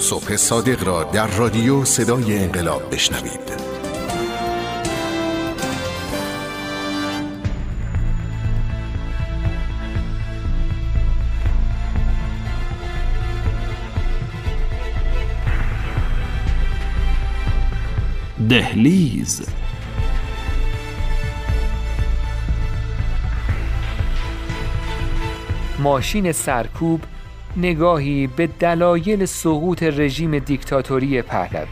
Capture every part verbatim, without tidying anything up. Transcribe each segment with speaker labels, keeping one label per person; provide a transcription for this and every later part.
Speaker 1: صبح صادق را در رادیو صدای انقلاب بشنوید.
Speaker 2: دهلیز.
Speaker 3: ماشین سرکوب، نگاهی به دلایل سقوط رژیم دیکتاتوری پهلوی.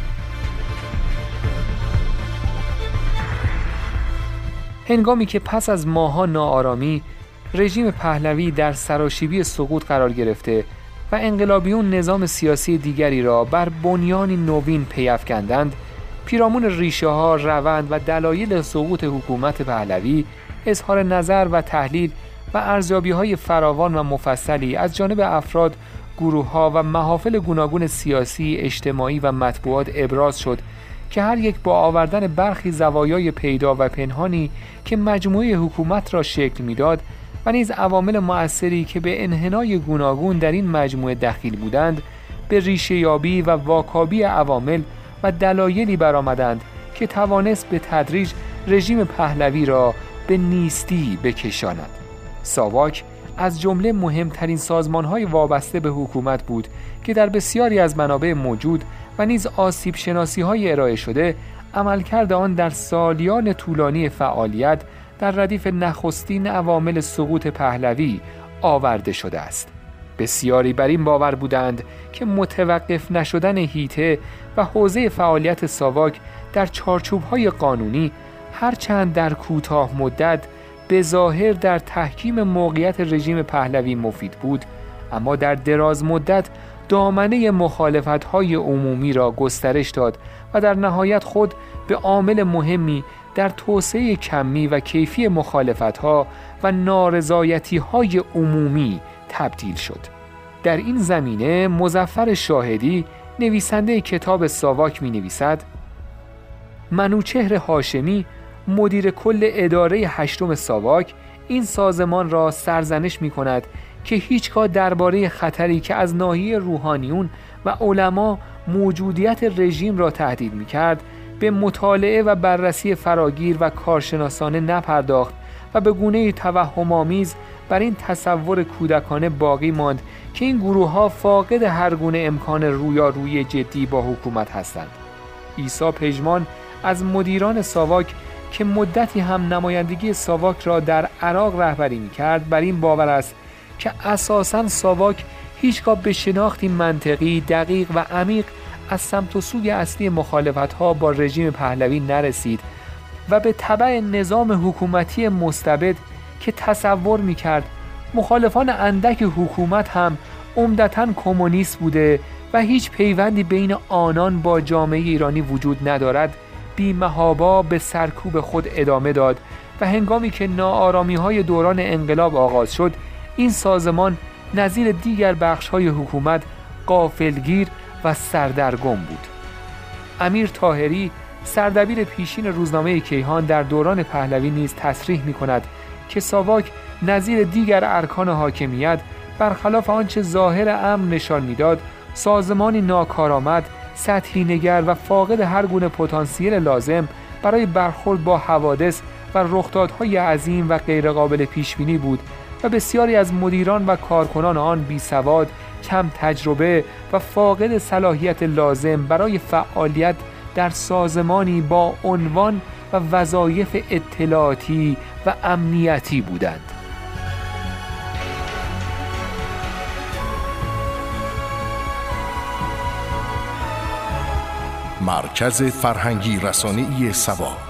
Speaker 3: هنگامی که پس از ماه‌ها ناآرامی رژیم پهلوی در سراشیبی سقوط قرار گرفته و انقلابیون نظام سیاسی دیگری را بر بنیانی نوین پی افکندند، پیرامون ریشه‌ها، روند و دلایل سقوط حکومت پهلوی اظهار نظر و تحلیل و ارزیابی‌های فراوان و مفصلی از جانب افراد، گروه‌ها و محافل گوناگون سیاسی، اجتماعی و مطبوعات ابراز شد که هر یک با آوردن برخی زوایای پیدا و پنهانی که مجموعه حکومت را شکل می‌داد و نیز عوامل مؤثری که به انحنای گوناگون در این مجموعه دخیل بودند، به ریشه‌یابی و واکاوی عوامل و دلایلی برآمدند که توانست به تدریج رژیم پهلوی را به نیستی بکشاند. ساواک از جمله مهمترین سازمان‌های وابسته به حکومت بود که در بسیاری از منابع موجود و نیز آسیب شناسی‌های ارائه شده، عملکرد آن در سالیان طولانی فعالیت در ردیف نخستین عوامل سقوط پهلوی آورده شده است. بسیاری بر این باور بودند که متوقف نشدن هیته و حوزه فعالیت ساواک در چارچوب‌های قانونی هرچند در کوتاه مدت به ظاهر در تحکیم موقعیت رژیم پهلوی مفید بود، اما در دراز مدت دامنه مخالفت‌های عمومی را گسترش داد و در نهایت خود به عامل مهمی در توسعه کمی و کیفی مخالفت‌ها و نارضایتی‌های عمومی تبدیل شد. در این زمینه مظفر شاهدی، نویسنده کتاب ساواک، می‌نویسد: منوچهر هاشمی، مدیر کل اداره هشتم ساواک، این سازمان را سرزنش می‌کند که هیچگاه درباره خطری که از ناحیه روحانیون و علما موجودیت رژیم را تهدید می‌کرد به مطالعه و بررسی فراگیر و کارشناسانه نپرداخت و به گونه‌ای توهم‌آمیز بر این تصور کودکانه باقی ماند که این گروه‌ها فاقد هر گونه امکان رویارویی جدی با حکومت هستند. عیسی پژمان از مدیران ساواک که مدتی هم نمایندگی ساواک را در عراق رهبری می‌کرد، بر این باور است که اساساً ساواک هیچگاه به شناختی منطقی، دقیق و عمیق از سمت و سوی اصلی مخالفت‌ها با رژیم پهلوی نرسید و به تبع نظام حکومتی مستبد که تصور می‌کرد مخالفان اندک حکومت هم عمدتاً کمونیست بوده و هیچ پیوندی بین آنان با جامعه ایرانی وجود ندارد، بی‌محابا به سرکوب خود ادامه داد و هنگامی که ناآرامی‌های دوران انقلاب آغاز شد، این سازمان نظیر دیگر بخش‌های حکومت غافلگیر و سردرگم بود. امیر طاهری، سردبیر پیشین روزنامه کیهان، در دوران پهلوی نیز تصریح می‌کند که ساواک نظیر دیگر ارکان حاکمیت برخلاف آنچه ظاهر امر نشان می‌داد، سازمانی ناکارآمد، سطحی نگر و فاقد هر گونه پتانسیل لازم برای برخورد با حوادث و رخدادهای عظیم و غیرقابل پیشبینی بود و بسیاری از مدیران و کارکنان آن بیسواد، کم تجربه و فاقد صلاحیت لازم برای فعالیت در سازمانی با عنوان و وظایف اطلاعاتی و امنیتی بودند.
Speaker 1: مرکز فرهنگی رسانه‌ای ساواک.